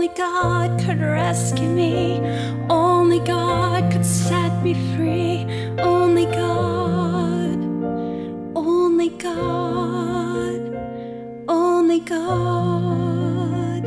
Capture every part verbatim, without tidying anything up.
Only God could rescue me. Only God could set me free. Only God. Only God. Only God.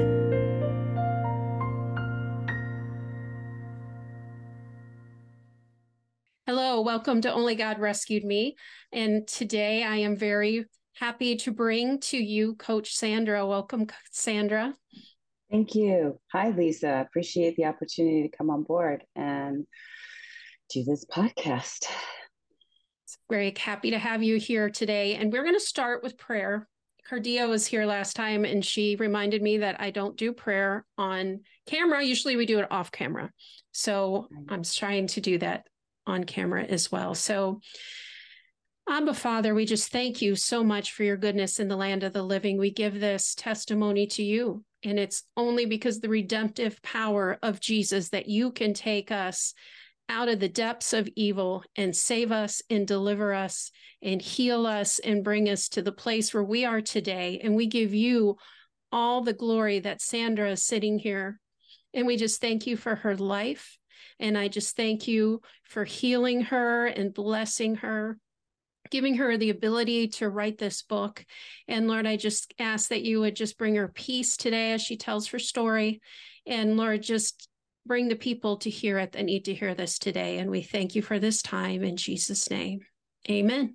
Hello, welcome to Only God Rescued Me. And today I am very happy to bring to you Coach Sandra. Welcome, Sandra. Thank you. Hi, Lisa. Appreciate the opportunity to come on board and do this podcast. It's very happy to have you here today. And we're going to start with prayer. Cardia was here last time and she reminded me that I don't do prayer on camera. Usually we do it off camera. So I'm trying to do that on camera as well. So Abba Father, we just thank you so much for your goodness in the land of the living. We give this testimony to you, and it's only because the redemptive power of Jesus that you can take us out of the depths of evil and save us and deliver us and heal us and bring us to the place where we are today. And we give you all the glory that Sandra is sitting here. And we just thank you for her life. And I just thank you for healing her and blessing her, giving her the ability to write this book. And Lord, I just ask that you would just bring her peace today as she tells her story. And Lord, just bring the people to hear it that need to hear this today. And we thank you for this time in Jesus' name. Amen.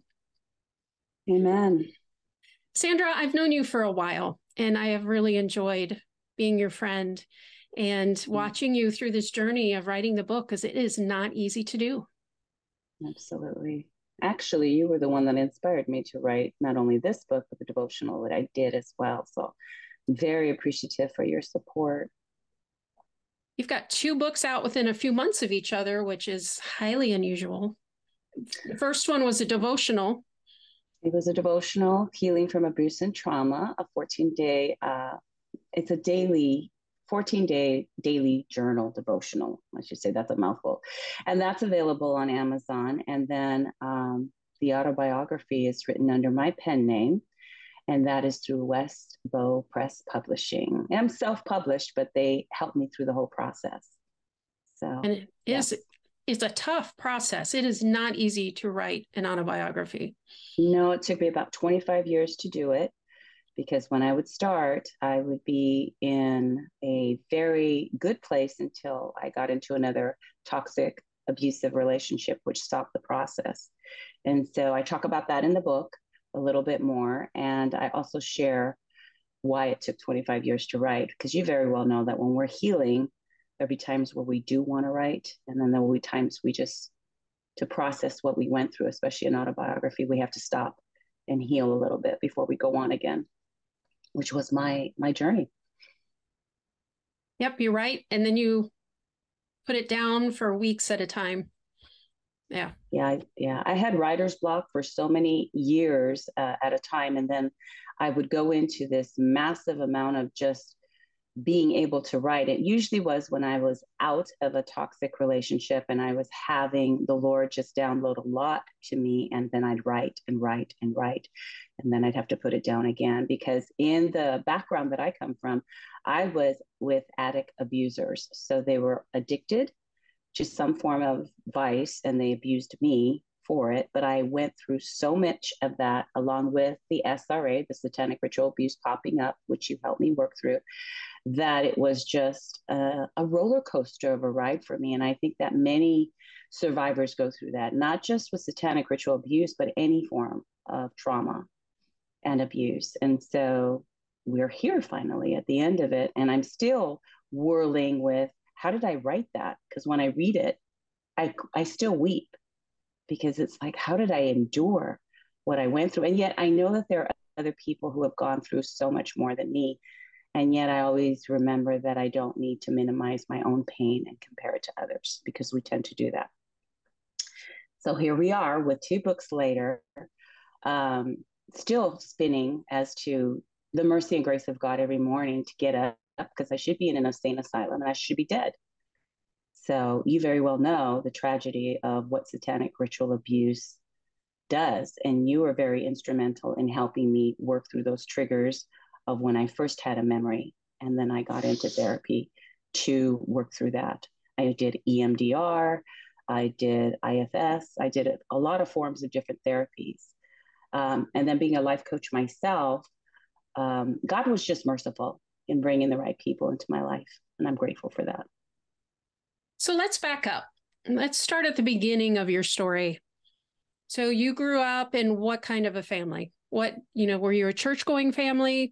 Amen. Sandra, I've known you for a while, and I have really enjoyed being your friend and watching you through this journey of writing the book, because it is not easy to do. Absolutely. Actually, you were the one that inspired me to write not only this book, but the devotional that I did as well. So I'm very appreciative for your support. You've got two books out within a few months of each other, which is highly unusual. The first one was a devotional. It was a devotional, Healing from Abuse and Trauma, a fourteen-day, uh, it's a daily, fourteen-day daily journal devotional. I should say that's a mouthful. And that's available on Amazon. And then um, the autobiography is written under my pen name, and that is through West Bow Press Publishing. I'm self-published, but they helped me through the whole process. So, and it is yes. It's a tough process. It is not easy to write an autobiography. No, it took me about twenty-five years to do it, because when I would start, I would be in a very good place until I got into another toxic, abusive relationship, which stopped the process. And so I talk about that in the book a little bit more. And I also share why it took twenty-five years to write, because you very well know that when we're healing, there'll be times where we do want to write, and then there will be times we just, to process what we went through, especially an autobiography, we have to stop and heal a little bit before we go on again, which was my my journey. Yep, you're right. And then you put it down for weeks at a time. Yeah. Yeah, yeah. I had writer's block for so many years uh, at a time, and then I would go into this massive amount of just being able to write. It usually was when I was out of a toxic relationship and I was having the Lord just download a lot to me, and then I'd write and write and write, and then I'd have to put it down again, because in the background that I come from, I was with addict abusers. So they were addicted to some form of vice and they abused me for it. But I went through so much of that, along with the S R A, the satanic ritual abuse, popping up, which you helped me work through, that it was just a, a roller coaster of a ride for me. And I think that many survivors go through that, not just with satanic ritual abuse, but any form of trauma and abuse. And so we're here finally at the end of it. And I'm still whirling with, how did I write that? Because when I read it, I, I still weep, because it's like, how did I endure what I went through? And yet I know that there are other people who have gone through so much more than me. And yet I always remember that I don't need to minimize my own pain and compare it to others, because we tend to do that. So here we are with two books later, um, still spinning as to the mercy and grace of God every morning to get up, because I should be in an insane asylum and I should be dead. So you very well know the tragedy of what satanic ritual abuse does. And you were very instrumental in helping me work through those triggers of when I first had a memory And then I got into therapy to work through that. I did E M D R, I did I F S, I did a lot of forms of different therapies. Um, and then being a life coach myself, um, God was just merciful in bringing the right people into my life. And I'm grateful for that. So let's back up. Let's start at the beginning of your story. So you grew up in what kind of a family? What, you know, were you a church-going family?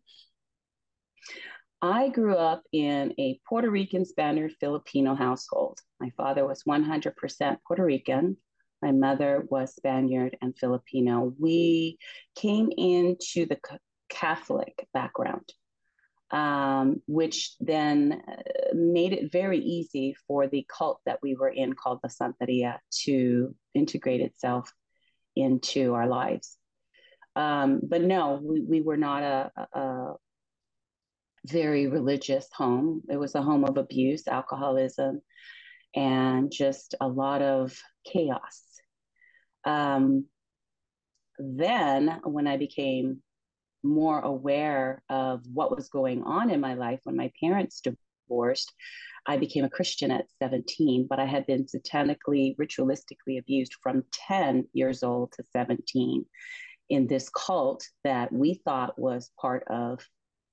I grew up in a Puerto Rican Spaniard Filipino household. My father was one hundred percent Puerto Rican. My mother was Spaniard and Filipino. We came into the Catholic background, um, which then made it very easy for the cult that we were in called the Santeria to integrate itself into our lives. Um, but no, we, we were not a, a very religious home. It was a home of abuse, alcoholism, and just a lot of chaos. Um, then, when I became more aware of what was going on in my life when my parents divorced, I became a Christian at seventeen, but I had been satanically, ritualistically abused from ten years old to seventeen in this cult that we thought was part of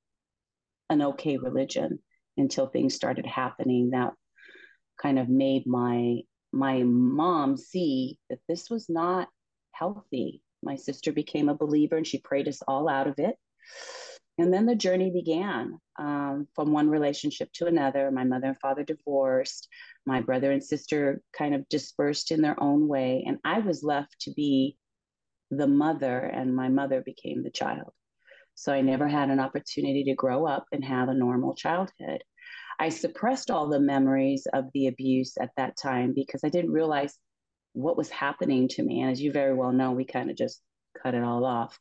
an okay religion until things started happening that kind of made my my mom see that this was not healthy. My sister became a believer and she prayed us all out of it. And then the journey began, um, from one relationship to another. My mother and father divorced. My brother and sister kind of dispersed in their own way. And I was left to be the mother, and my mother became the child. So I never had an opportunity to grow up and have a normal childhood. I suppressed all the memories of the abuse at that time because I didn't realize what was happening to me. And as you very well know, we kind of just cut it all off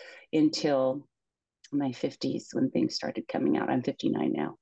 until my fifties when things started coming out. I'm fifty-nine now.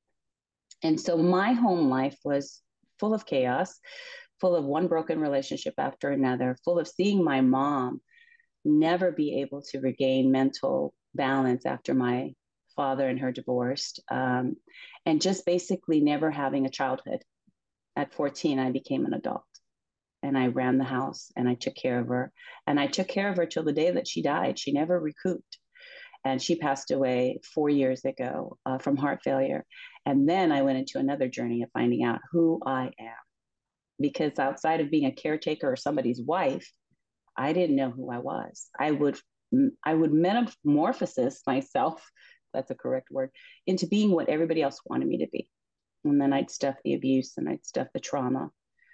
And so my home life was full of chaos, full of one broken relationship after another, full of seeing my mom never be able to regain mental balance after my father and her divorced, um, and just basically never having a childhood. At fourteen, I became an adult and I ran the house and I took care of her. And I took care of her till the day that she died. She never recouped. And she passed away four years ago uh, from heart failure. And then I went into another journey of finding out who I am. Because outside of being a caretaker or somebody's wife, I didn't know who I was. I would I would metamorphosis myself, that's a correct word, into being what everybody else wanted me to be. And then I'd stuff the abuse and I'd stuff the trauma.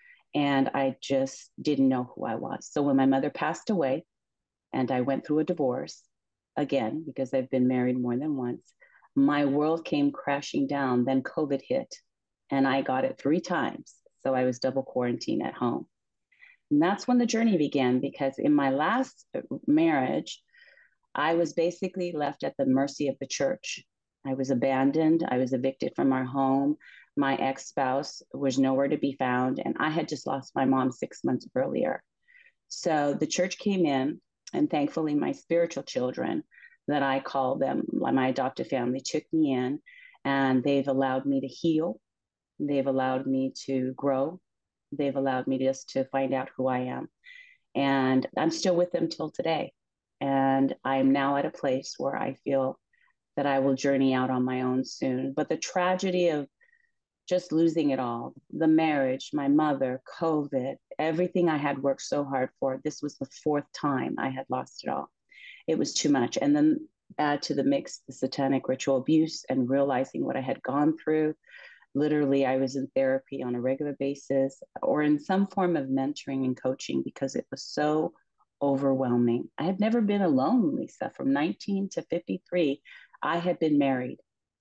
And I just didn't know who I was. So when my mother passed away and I went through a divorce, again, because I've been married more than once, my world came crashing down. Then COVID hit and I got it three times. So I was double quarantined at home. And that's when the journey began, because in my last marriage, I was basically left at the mercy of the church. I was abandoned. I was evicted from our home. My ex-spouse was nowhere to be found. And I had just lost my mom six months earlier. So the church came in, and thankfully my spiritual children, that I call them, my adopted family, took me in, and they've allowed me to heal. They've allowed me to grow. They've allowed me just to find out who I am. And I'm still with them till today. And I'm now at a place where I feel that I will journey out on my own soon. But the tragedy of just losing it all, the marriage, my mother, COVID, everything I had worked so hard for, this was the fourth time I had lost it all. It was too much. And then add to the mix the satanic ritual abuse and realizing what I had gone through. Literally, I was in therapy on a regular basis or in some form of mentoring and coaching because it was so overwhelming. I had never been alone, Lisa. From nineteen to fifty-three, I had been married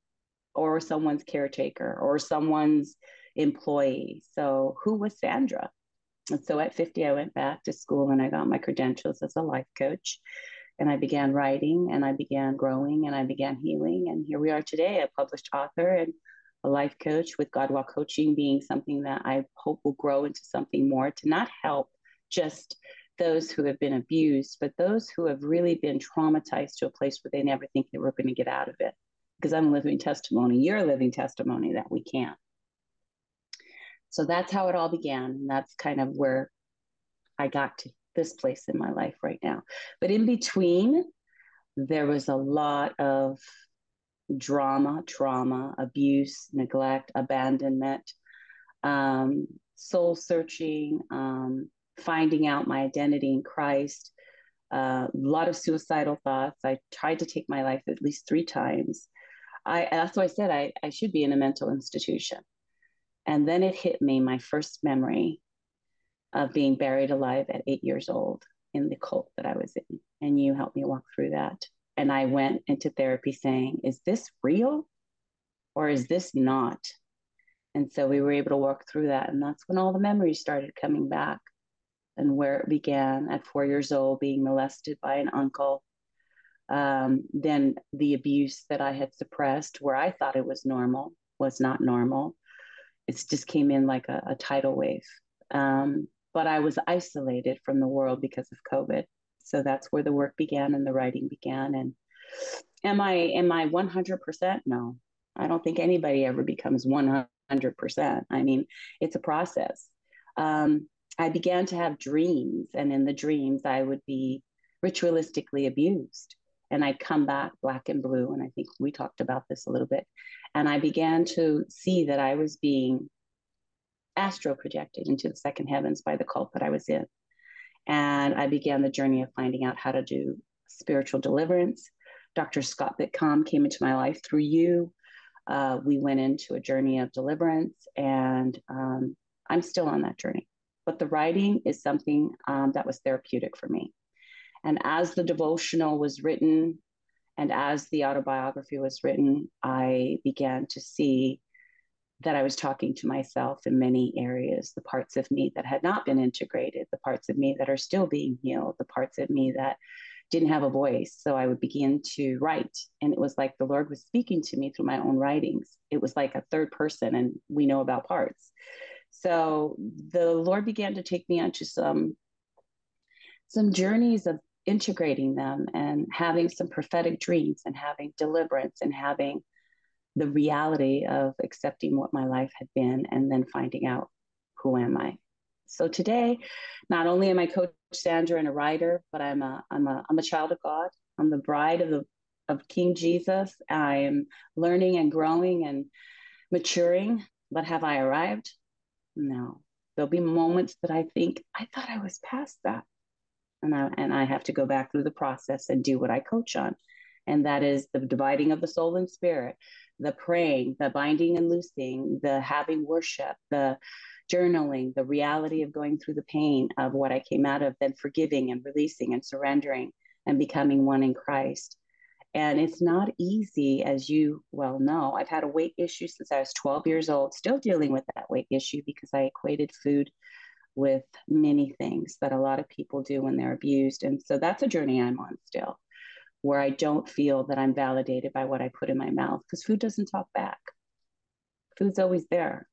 or someone's caretaker or someone's employee. So who was Sandra? And so at fifty, I went back to school and I got my credentials as a life coach. And I began writing and I began growing and I began healing. And here we are today, a published author and a life coach, with Godwell Coaching being something that I hope will grow into something more to not help just those who have been abused, but those who have really been traumatized to a place where they never think they were going to get out of it. because I'm a living testimony. You're a living testimony that we can. So that's how it all began. And that's kind of where I got to this place in my life right now. But in between, there was a lot of drama, trauma, abuse, neglect, abandonment, um, soul searching, um, finding out my identity in Christ, uh, a lot of suicidal thoughts. I tried to take my life at least three times. I, that's why I said I, I should be in a mental institution. And then it hit me, my first memory of being buried alive at eight years old in the cult that I was in. And you helped me walk through that. And I went into therapy saying, is this real or is this not? And so we were able to walk through that. And that's when all the memories started coming back, and where it began at four years old, being molested by an uncle. Um, then the abuse that I had suppressed, where I thought it was normal, was not normal. It just came in like a, a tidal wave. Um, but I was isolated from the world because of COVID. So that's where the work began and the writing began. And am I am I one hundred percent? No, I don't think anybody ever becomes one hundred percent. I mean, it's a process. Um, I began to have dreams, and in the dreams, I would be ritualistically abused. And I'd come back black and blue. And I think we talked about this a little bit. And I began to see that I was being astro projected into the second heavens by the cult that I was in. And I began the journey of finding out how to do spiritual deliverance. Doctor Scott Bitcom came into my life through you. Uh, we went into a journey of deliverance, and um, I'm still on that journey. But the writing is something um, that was therapeutic for me. And as the devotional was written and as the autobiography was written, I began to see that I was talking to myself in many areas, the parts of me that had not been integrated, the parts of me that are still being healed, the parts of me that didn't have a voice. So I would begin to write. And it was like the Lord was speaking to me through my own writings. It was like a third person, and we know about parts. So the Lord began to take me onto some, some journeys of integrating them and having some prophetic dreams and having deliverance and having the reality of accepting what my life had been and then finding out, who am I? So today, not only am I Coach Sandra and a writer, but I'm a I'm a I'm a child of God. I'm the bride of the of King Jesus. I am learning and growing and maturing. But have I arrived? No. There'll be moments that I think I thought I was past that, and I and I have to go back through the process and do what I coach on, and that is the dividing of the soul and spirit, the praying, the binding and loosing, the having worship, the journaling, the reality of going through the pain of what I came out of, then forgiving and releasing and surrendering and becoming one in Christ. And it's not easy, as you well know. I've had a weight issue since I was twelve years old, still dealing with that weight issue because I equated food with many things that a lot of people do when they're abused. And so that's a journey I'm on still, where I don't feel that I'm validated by what I put in my mouth, because food doesn't talk back. Food's always there.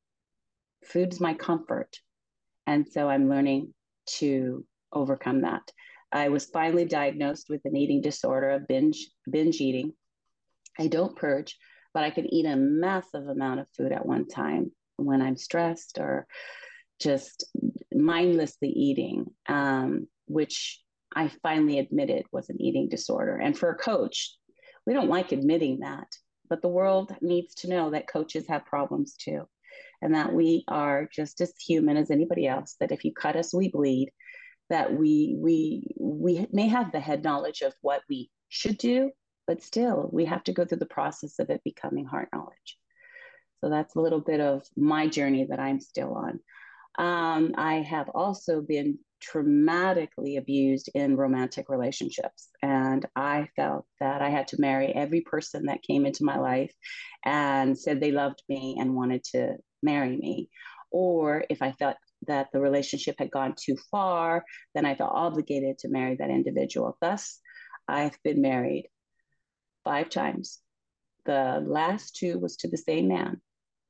Food's my comfort. And so I'm learning to overcome that. I was finally diagnosed with an eating disorder of binge, binge eating. I don't purge, but I can eat a massive amount of food at one time when I'm stressed or just mindlessly eating, um, which I finally admitted was an eating disorder. And for a coach, we don't like admitting that, but the world needs to know that coaches have problems too, and that we are just as human as anybody else, that if you cut us, we bleed, that we we we may have the head knowledge of what we should do, but still we have to go through the process of it becoming heart knowledge. So that's a little bit of my journey that I'm still on. Um, I have also been traumatically abused in romantic relationships. And I felt that I had to marry every person that came into my life and said they loved me and wanted to marry me. Or if I felt that the relationship had gone too far, then I felt obligated to marry that individual. Thus, I've been married five times. The last two was to the same man.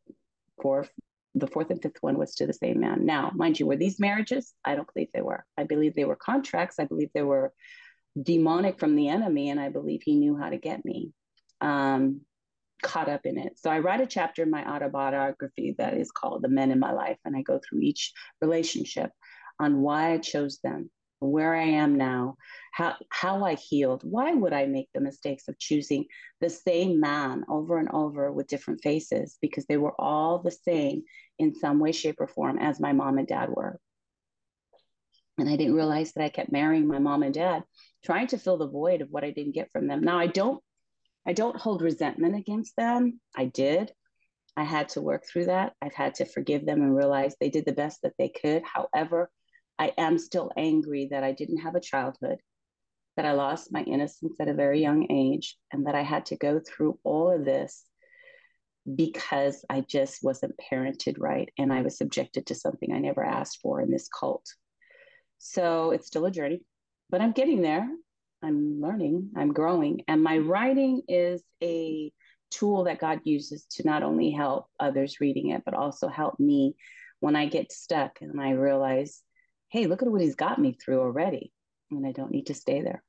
Four The fourth and fifth one was to the same man. Now, mind you, were these marriages? I don't believe they were. I believe they were contracts. I believe they were demonic from the enemy, and I believe he knew how to get me. Um, caught up in it. So I write a chapter in my autobiography that is called The Men in My Life. And I go through each relationship on why I chose them, where I am now, how, how I healed. Why would I make the mistakes of choosing the same man over and over with different faces? Because they were all the same in some way, shape, or form as my mom and dad were. And I didn't realize that I kept marrying my mom and dad, trying to fill the void of what I didn't get from them. Now, I don't I don't hold resentment against them. I did. I had to work through that. I've had to forgive them and realize they did the best that they could. However, I am still angry that I didn't have a childhood, that I lost my innocence at a very young age, and that I had to go through all of this because I just wasn't parented right. And I was subjected to something I never asked for in this cult. So it's still a journey, but I'm getting there. I'm learning, I'm growing. And my writing is a tool that God uses to not only help others reading it, but also help me when I get stuck and I realize, hey, look at what he's got me through already. And I don't need to stay there.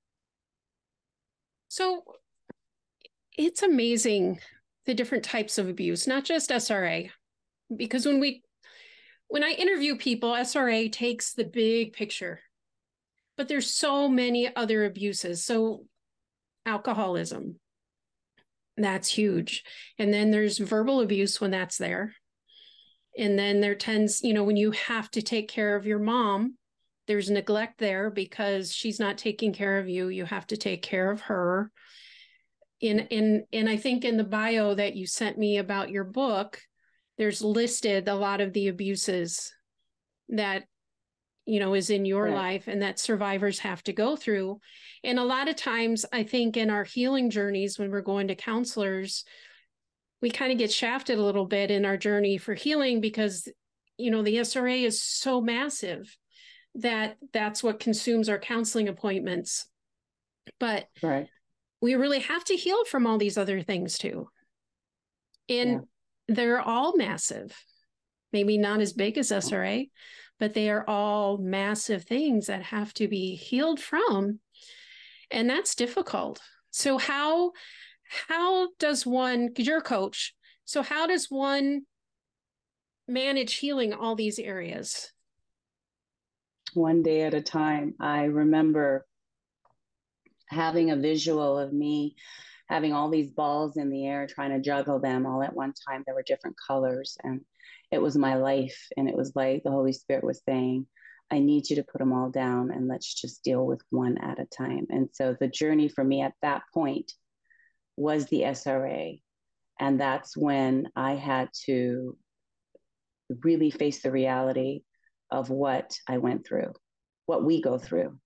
So it's amazing the different types of abuse, not just S R A, because when we, when I interview people, S R A takes the big picture. But there's so many other abuses. So alcoholism, that's huge. And then there's verbal abuse when that's there. And then there tends, you know, when you have to take care of your mom, there's neglect there because she's not taking care of you. You have to take care of her. In, in, and I think in the bio that you sent me about your book, there's listed a lot of the abuses that you know, is in your right. life and that survivors have to go through. And a lot of times I think in our healing journeys, when we're going to counselors, we kind of get shafted a little bit in our journey for healing because, you know, the S R A is so massive that that's what consumes our counseling appointments. But right. we really have to heal from all these other things too. And yeah. they're all massive, maybe not as big as S R A, but they are all massive things that have to be healed from. And that's difficult. So how, how does one, because you're a coach, so how does one manage healing all these areas? One day at a time. I remember having a visual of me having all these balls in the air, trying to juggle them all at one time. There were different colors, and it was my life. And it was like the Holy Spirit was saying, I need you to put them all down and let's just deal with one at a time. And so the journey for me at that point was the S R A. And that's when I had to really face the reality of what I went through, what we go through.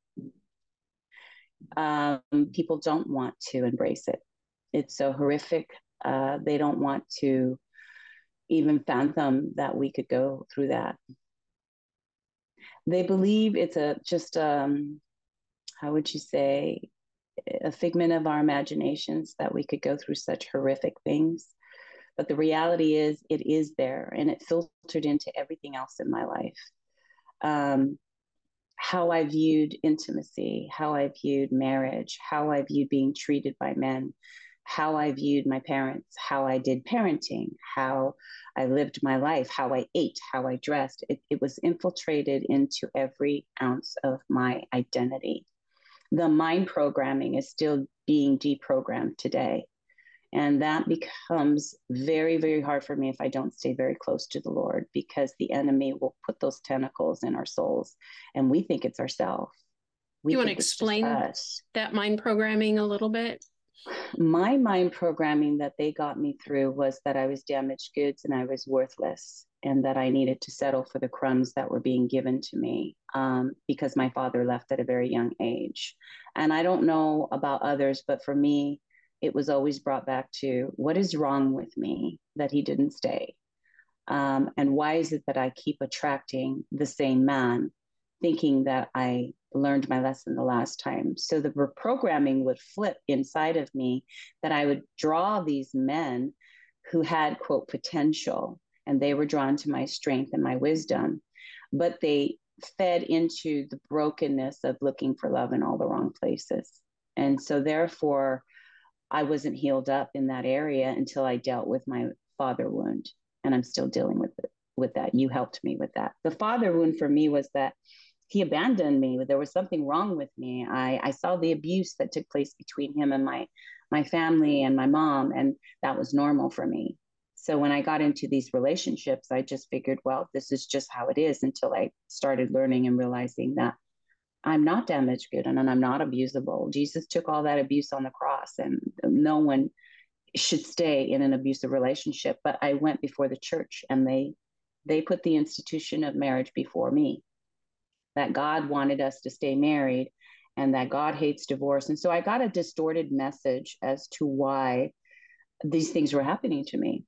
Um, people don't want to embrace it. It's so horrific. Uh, they don't want to even fathom that we could go through that. They believe it's a just, um, how would you say, a figment of our imaginations that we could go through such horrific things. But the reality is it is there, and it filtered into everything else in my life. Um, how I viewed intimacy, how I viewed marriage, how I viewed being treated by men, how I viewed my parents, how I did parenting, how I lived my life, how I ate, how I dressed. It, it was infiltrated into every ounce of my identity. The mind programming is still being deprogrammed today. And that becomes very, very hard for me if I don't stay very close to the Lord, because the enemy will put those tentacles in our souls and we think it's ourselves. You want to explain that mind programming a little bit? My mind programming that they got me through was that I was damaged goods and I was worthless, and that I needed to settle for the crumbs that were being given to me um, because my father left at a very young age. And I don't know about others, but for me, it was always brought back to what is wrong with me that he didn't stay? Um, and why is it that I keep attracting the same man, thinking that I learned my lesson the last time? So the reprogramming would flip inside of me, that I would draw these men who had, quote, potential, and they were drawn to my strength and my wisdom, but they fed into the brokenness of looking for love in all the wrong places. And so therefore, I wasn't healed up in that area until I dealt with my father wound. And I'm still dealing with it, with that. You helped me with that. The father wound for me was that he abandoned me. There was something wrong with me. I, I saw the abuse that took place between him and my, my family and my mom, and that was normal for me. So when I got into these relationships, I just figured, well, this is just how it is, until I started learning and realizing that I'm not damaged good and I'm not abusable. Jesus took all that abuse on the cross, and no one should stay in an abusive relationship. But I went before the church, and they they put the institution of marriage before me, that God wanted us to stay married and that God hates divorce. And so I got a distorted message as to why these things were happening to me.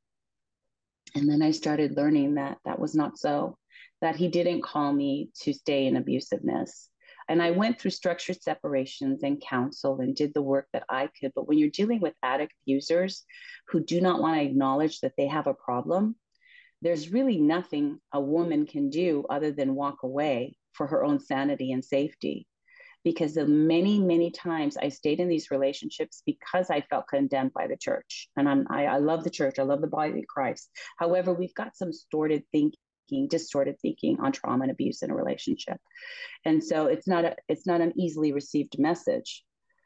And then I started learning that that was not so, that he didn't call me to stay in abusiveness. And I went through structured separations and counsel and did the work that I could. But when you're dealing with addict abusers who do not want to acknowledge that they have a problem, there's really nothing a woman can do other than walk away for her own sanity and safety. Because the many, many times I stayed in these relationships because I felt condemned by the church. And I'm, I, I love the church. I love the body of Christ. However, we've got some distorted thinking, distorted thinking on trauma and abuse in a relationship. And so it's not a, it's not an easily received message.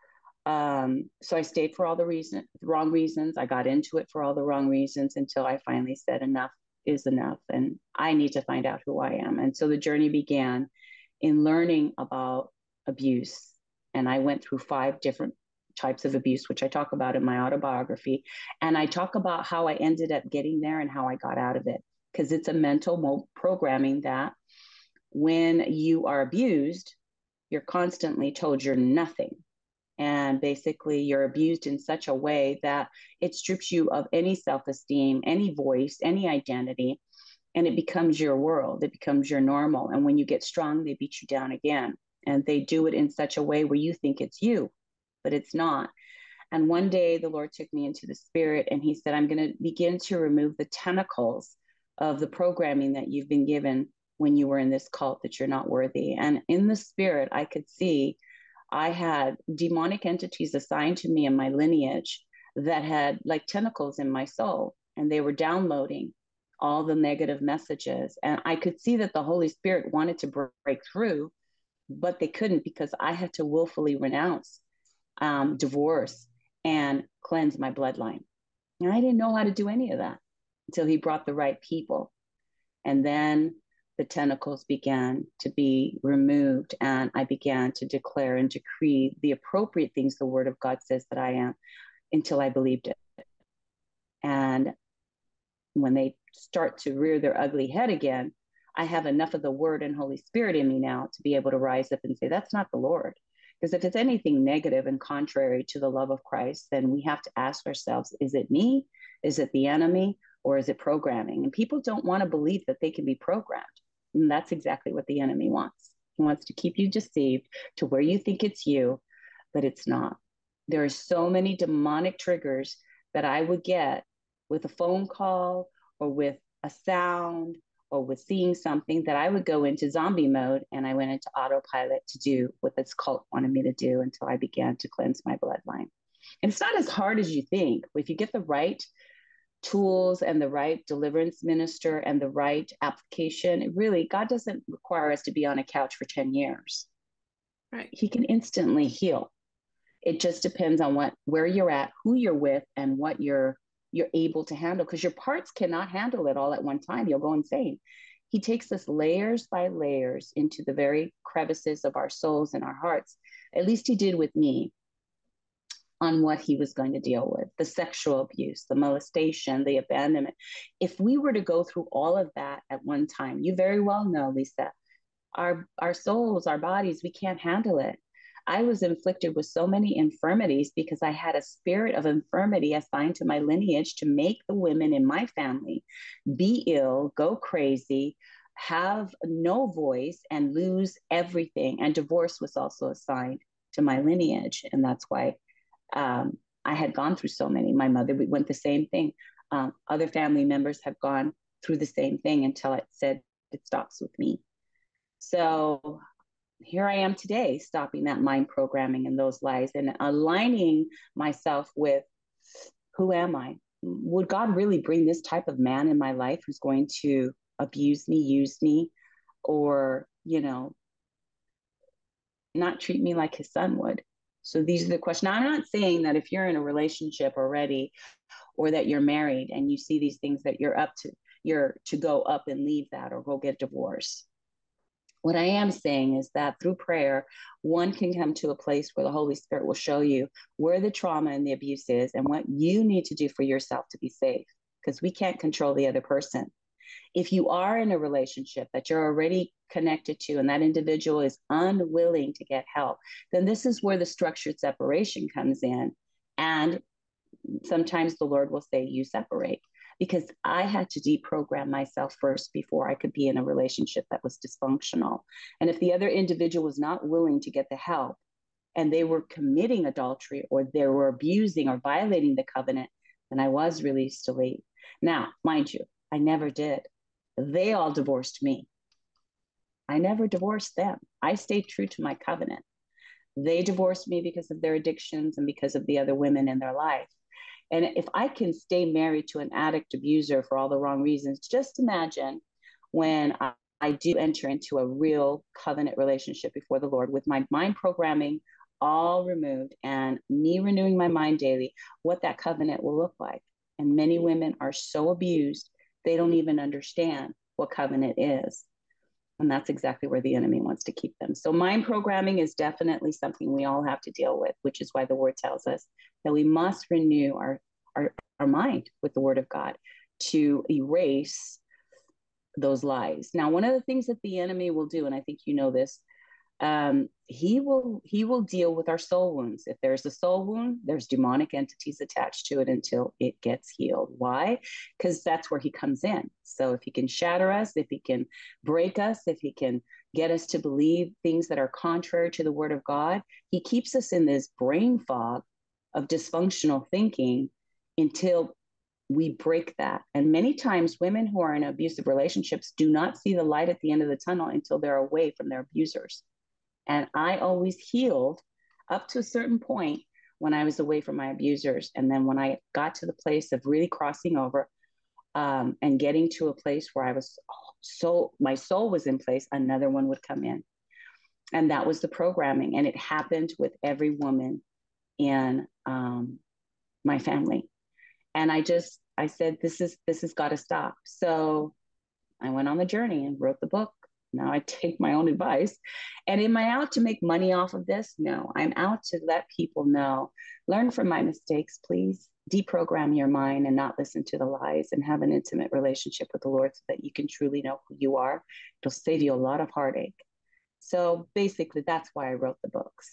Um, so I stayed for all the reason, wrong reasons. I got into it for all the wrong reasons until I finally said enough is enough, and I need to find out who I am. And so the journey began in learning about abuse. And I went through five different types of abuse, which I talk about in my autobiography. And I talk about how I ended up getting there and how I got out of it, because it's a mental programming that when you are abused, you're constantly told you're nothing. And basically, you're abused in such a way that it strips you of any self-esteem, any voice, any identity, and it becomes your world. It becomes your normal. And when you get strong, they beat you down again. And they do it in such a way where you think it's you, but it's not. And one day, the Lord took me into the spirit, and he said, I'm going to begin to remove the tentacles of the programming that you've been given when you were in this cult, that you're not worthy. And in the spirit, I could see I had demonic entities assigned to me in my lineage that had like tentacles in my soul, and they were downloading all the negative messages. And I could see that the Holy Spirit wanted to break through, but they couldn't, because I had to willfully renounce um, divorce and cleanse my bloodline. And I didn't know how to do any of that until he brought the right people. And then the tentacles began to be removed, and I began to declare and decree the appropriate things the Word of God says that I am, until I believed it. And when they start to rear their ugly head again, I have enough of the Word and Holy Spirit in me now to be able to rise up and say, that's not the Lord. Because if it's anything negative and contrary to the love of Christ, then we have to ask ourselves, is it me? Is it the enemy? Or is it programming? And people don't want to believe that they can be programmed. And that's exactly what the enemy wants. He wants to keep you deceived to where you think it's you, but it's not. There are so many demonic triggers that I would get with a phone call or with a sound or with seeing something, that I would go into zombie mode, and I went into autopilot to do what this cult wanted me to do until I began to cleanse my bloodline. And it's not as hard as you think. If you get the right tools and the right deliverance minister and the right application, it really, God doesn't require us to be on a couch for ten years. Right. He can instantly heal. It just depends on what, where you're at, who you're with, and what you're you're able to handle, because your parts cannot handle it all at one time. You'll go insane. He takes us layers by layers into the very crevices of our souls and our hearts. At least he did with me, on what he was going to deal with, the sexual abuse, the molestation, the abandonment. If we were to go through all of that at one time, you very well know, Lisa, our, our souls, our bodies, we can't handle it. I was inflicted with so many infirmities because I had a spirit of infirmity assigned to my lineage to make the women in my family be ill, go crazy, have no voice, and lose everything. And divorce was also assigned to my lineage. And that's why um, I had gone through so many. My mother, we went the same thing. Um, other family members have gone through the same thing until it said it stops with me. So here I am today, stopping that mind programming and those lies and aligning myself with who am I? Would God really bring this type of man in my life who's going to abuse me, use me, or, you know, not treat me like his son would? So these are the questions. Now, I'm not saying that if you're in a relationship already or that you're married and you see these things that you're up to, you're to go up and leave that or go get divorced. What I am saying is that through prayer, one can come to a place where the Holy Spirit will show you where the trauma and the abuse is and what you need to do for yourself to be safe, because we can't control the other person. If you are in a relationship that you're already connected to and that individual is unwilling to get help, then this is where the structured separation comes in. And sometimes the Lord will say, you separate. Because I had to deprogram myself first before I could be in a relationship that was dysfunctional. And if the other individual was not willing to get the help and they were committing adultery or they were abusing or violating the covenant, then I was released to leave. Now, mind you, I never did. They all divorced me. I never divorced them. I stayed true to my covenant. They divorced me because of their addictions and because of the other women in their life. And if I can stay married to an addict abuser for all the wrong reasons, just imagine when I, I do enter into a real covenant relationship before the Lord with my mind programming all removed and me renewing my mind daily, what that covenant will look like. And many women are so abused, they don't even understand what covenant is. And that's exactly where the enemy wants to keep them. So mind programming is definitely something we all have to deal with, which is why the word tells us that we must renew our, our, our mind with the word of God to erase those lies. Now, one of the things that the enemy will do, and I think you know this, um, he will he will deal with our soul wounds. If there's a soul wound, there's demonic entities attached to it until it gets healed. Why? Because that's where he comes in. So if he can shatter us, if he can break us, if he can get us to believe things that are contrary to the word of God, he keeps us in this brain fog of dysfunctional thinking until we break that. And many times women who are in abusive relationships do not see the light at the end of the tunnel until they're away from their abusers. And I always healed up to a certain point when I was away from my abusers. And then when I got to the place of really crossing over um, and getting to a place where I was so, my soul was in place, another one would come in. And that was the programming. And it happened with every woman in um, my family. And I just, I said, this is, this has got to stop. So I went on the journey and wrote the book. Now I take my own advice. And am I out to make money off of this? No, I'm out to let people know, learn from my mistakes, please. Deprogram your mind and not listen to the lies and have an intimate relationship with the Lord so that you can truly know who you are. It'll save you a lot of heartache. So basically, that's why I wrote the books.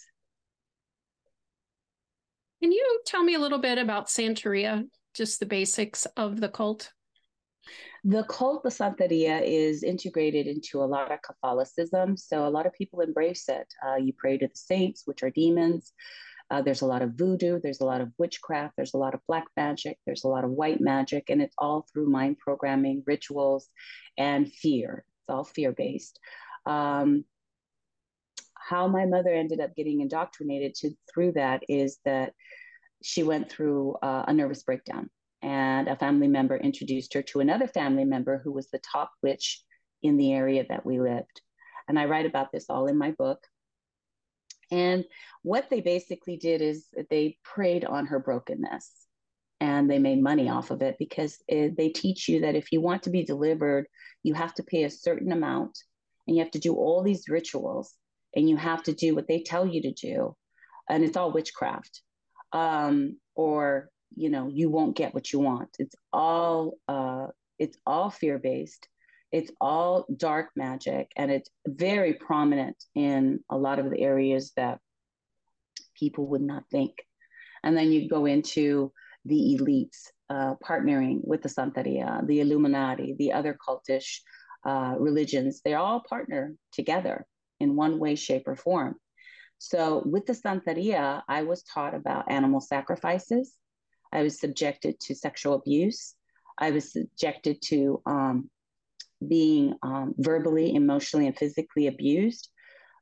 Can you tell me a little bit about Santeria, just the basics of the cult? The cult of Santeria is integrated into a lot of Catholicism. So a lot of people embrace it. Uh, you pray to the saints, which are demons. Uh, there's a lot of voodoo. There's a lot of witchcraft. There's a lot of black magic. There's a lot of white magic. And it's all through mind programming, rituals, and fear. It's all fear-based. Um, how my mother ended up getting indoctrinated to, through that is that she went through uh, a nervous breakdown. And a family member introduced her to another family member who was the top witch in the area that we lived. And I write about this all in my book. And what they basically did is they preyed on her brokenness and they made money off of it because it, they teach you that if you want to be delivered, you have to pay a certain amount and you have to do all these rituals and you have to do what they tell you to do. And it's all witchcraft. Um, or you know, you won't get what you want. It's all, uh, it's all fear-based. It's all dark magic, and it's very prominent in a lot of the areas that people would not think. And then you go into the elites uh, partnering with the Santeria, the Illuminati, the other cultish uh, religions. They all partner together in one way, shape, or form. So with the Santeria, I was taught about animal sacrifices. I was subjected to sexual abuse. I was subjected to um, being um, verbally, emotionally, and physically abused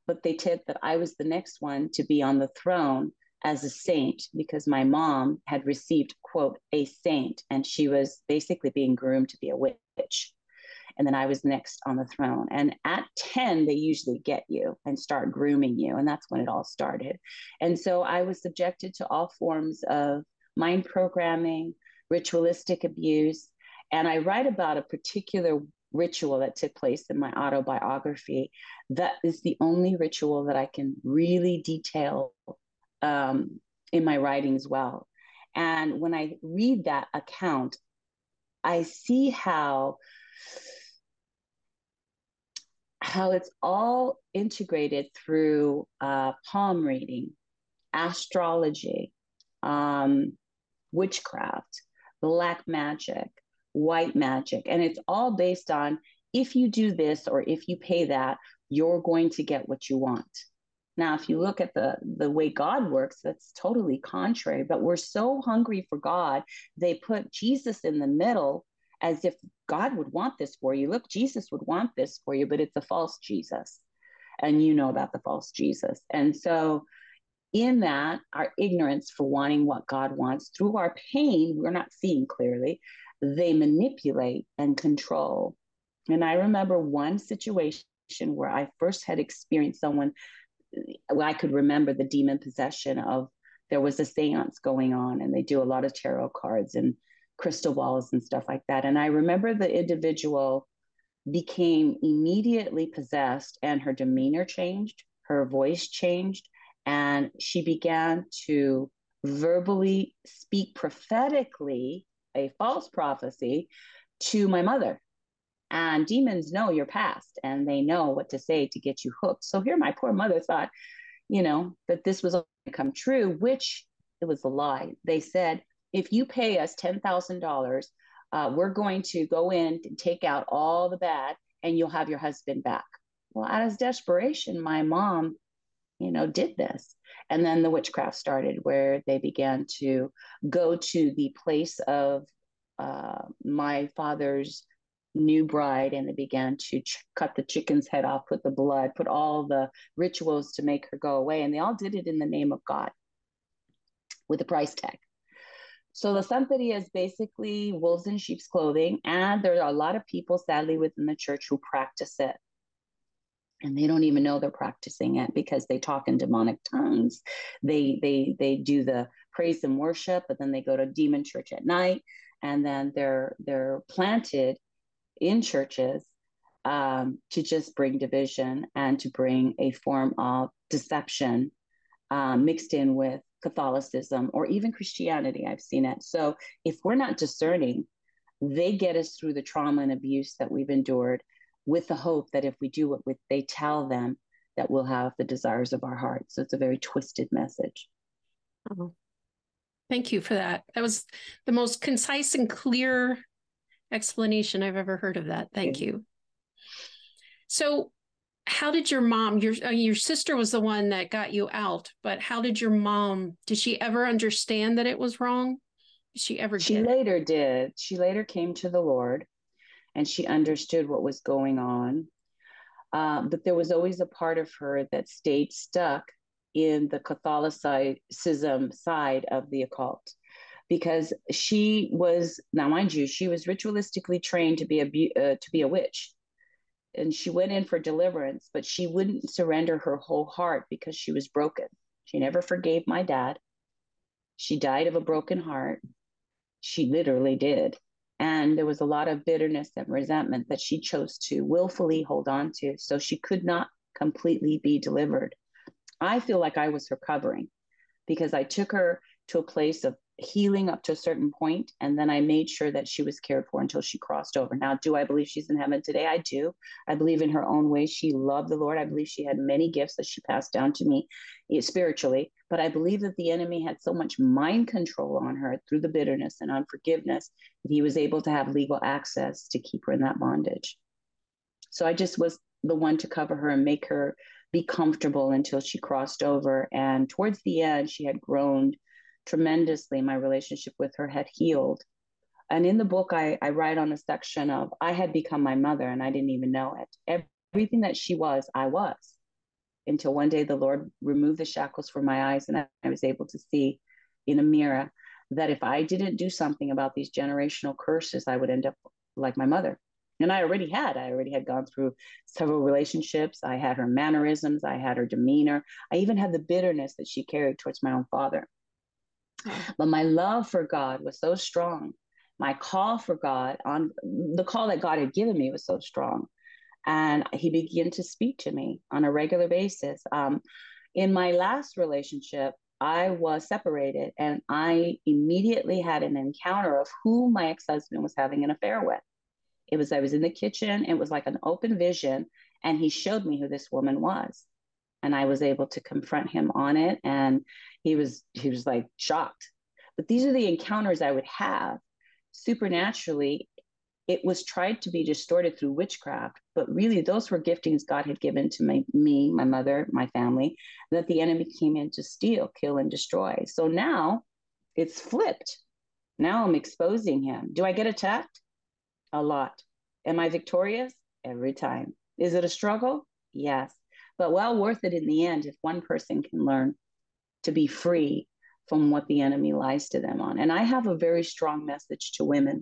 but they said that I was the next one to be on the throne as a saint because my mom had received, quote, a saint, and she was basically being groomed to be a witch. And then I was next on the throne. And at ten, they usually get you and start grooming you. And that's when it all started. And so I was subjected to all forms of mind programming, ritualistic abuse. And I write about a particular ritual that took place in my autobiography. That is the only ritual that I can really detail um, in my writings well. And when I read that account, I see how how it's all integrated through uh, palm reading, astrology, um, witchcraft, black magic, white magic. And it's all based on if you do this or if you pay that, you're going to get what you want. Now, if you look at the, the way God works, that's totally contrary. But we're so hungry for God, they put Jesus in the middle as if God would want this for you. Look, Jesus would want this for you, but it's a false Jesus. And you know about the false Jesus. And so in that, our ignorance for wanting what God wants, through our pain, we're not seeing clearly, they manipulate and control. And I remember one situation where I first had experienced someone, I could remember the demon possession of, there was a seance going on and they do a lot of tarot cards and crystal balls and stuff like that. And I remember the individual became immediately possessed and her demeanor changed, her voice changed, and she began to verbally speak prophetically, a false prophecy, to my mother. And demons know your past and they know what to say to get you hooked. So here my poor mother thought, you know, that this was going to come true, which it was a lie. They said, if you pay us ten thousand dollars, uh, we're going to go in and take out all the bad and you'll have your husband back. Well, out of desperation, my mom, you know, did this. And then the witchcraft started where they began to go to the place of uh, my father's new bride and they began to ch- cut the chicken's head off, put the blood, put all the rituals to make her go away. And they all did it in the name of God with a price tag. So the Santeria is basically wolves in sheep's clothing. And there are a lot of people, sadly, within the church who practice it. And they don't even know they're practicing it because they talk in demonic tongues. They they they do the praise and worship, but then they go to demon church at night. And then they're they're planted in churches um, to just bring division and to bring a form of deception uh, mixed in with Catholicism or even Christianity. I've seen it. So if we're not discerning, they get us through the trauma and abuse that we've endured with the hope that if we do what they tell them, that we'll have the desires of our hearts. So it's a very twisted message. Oh, thank you for that. That was the most concise and clear explanation I've ever heard of that. Thank you. So how did your mom, your uh, your sister was the one that got you out, but how did your mom, did she ever understand that it was wrong? Did she ever She get later it? did. She later came to the Lord and she understood what was going on. Uh, but there was always a part of her that stayed stuck in the Catholicism side of the occult. Because she was, now mind you, she was ritualistically trained to be a uh, to be a witch, and she went in for deliverance, but she wouldn't surrender her whole heart because she was broken. She never forgave my dad. She died of a broken heart. She literally did, and there was a lot of bitterness and resentment that she chose to willfully hold on to, so she could not completely be delivered. I feel like I was her covering because I took her to a place of healing up to a certain point, and then I made sure that she was cared for until she crossed over. Now, do I believe she's in heaven today? I do. I believe in her own way she loved the Lord. I believe she had many gifts that she passed down to me spiritually, but I believe that the enemy had so much mind control on her through the bitterness and unforgiveness that he was able to have legal access to keep her in that bondage. So I just was the one to cover her and make her be comfortable until she crossed over. And towards the end, she had grown tremendously. My relationship with her had healed. And in the book, I, I write on a section of, I had become my mother and I didn't even know it. Everything that she was, I was. until one day the Lord removed the shackles from my eyes, and I, I was able to see in a mirror that if I didn't do something about these generational curses, I would end up like my mother. And I already had. I already had gone through several relationships. I had her mannerisms. I had her demeanor. I even had the bitterness that she carried towards my own father. Oh. But my love for God was so strong. My call for God, on the call that God had given me, was so strong. And he began to speak to me on a regular basis. Um, in my last relationship, I was separated, and I immediately had an encounter of who my ex-husband was having an affair with. It was, I was in the kitchen. It was like an open vision, and he showed me who this woman was. And I was able to confront him on it. And he was, he was like shocked. But these are the encounters I would have supernaturally. It was tried to be distorted through witchcraft, but really those were giftings God had given to my, me, my mother, my family, that the enemy came in to steal, kill, and destroy. So now it's flipped. Now I'm exposing him. Do I get attacked? A lot. Am I victorious? Every time. Is it a struggle? Yes. But well worth it in the end if one person can learn to be free from what the enemy lies to them on. And I have a very strong message to women.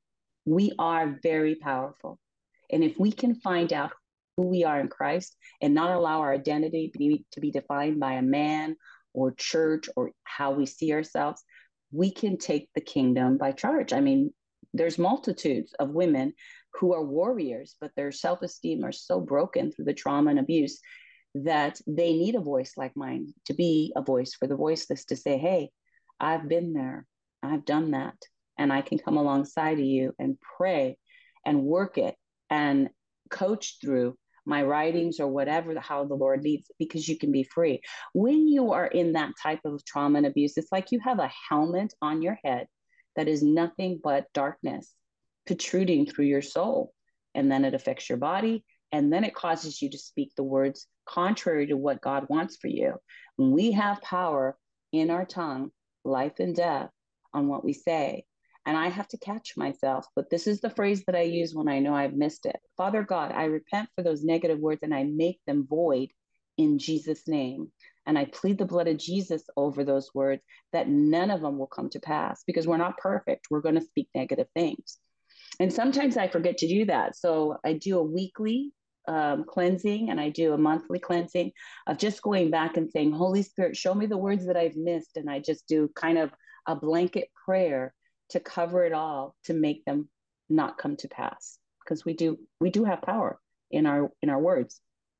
We are very powerful. And if we can find out who we are in Christ and not allow our identity to be, to be defined by a man or church or how we see ourselves, we can take the kingdom by charge. I mean, there's multitudes of women who are warriors, but their self-esteem are so broken through the trauma and abuse that they need a voice like mine to be a voice for the voiceless, to say, hey, I've been there, I've done that, and I can come alongside of you and pray and work it and coach through my writings or whatever, how the Lord leads, because you can be free. When you are in that type of trauma and abuse, it's like you have a helmet on your head that is nothing but darkness protruding through your soul. And then it affects your body. And then it causes you to speak the words contrary to what God wants for you. When we have power in our tongue, life and death on what we say. And I have to catch myself. But this is the phrase that I use when I know I've missed it. Father God, I repent for those negative words and I make them void in Jesus' name. And I plead the blood of Jesus over those words, that none of them will come to pass, because we're not perfect. We're going to speak negative things. And sometimes I forget to do that. So I do a weekly um, cleansing, and I do a monthly cleansing of just going back and saying, Holy Spirit, show me the words that I've missed. And I just do kind of a blanket prayer to cover it all, to make them not come to pass, because we do, we do have power in our, in our words.